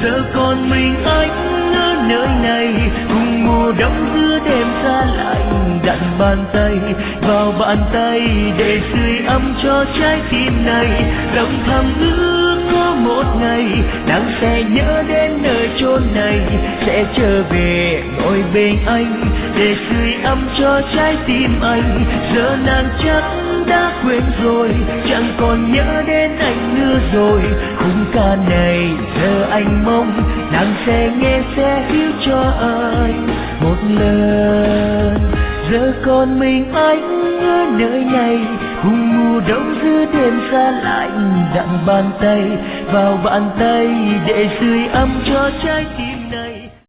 giờ còn mình anh ở nơi này, cùng mùa đông giữa đêm xa lạnh, đặt bàn tay vào bàn tay để sưởi ấm cho trái tim này. Lòng thầm ước có một ngày nàng sẽ nhớ đến nơi chốn này, sẽ trở về ngồi bên anh để sưởi ấm cho trái tim anh. Giờ nàng chắc đã quên rồi, chẳng còn nhớ đến anh nữa rồi. Khung ca này giờ anh mong nàng sẽ nghe, sẽ hiểu cho anh một lần. Giờ còn mình anh ở nơi này, cùng mùa đông giữa đêm xa lạnh, đặt bàn tay vào bàn tay để sưởi ấm cho trái tim.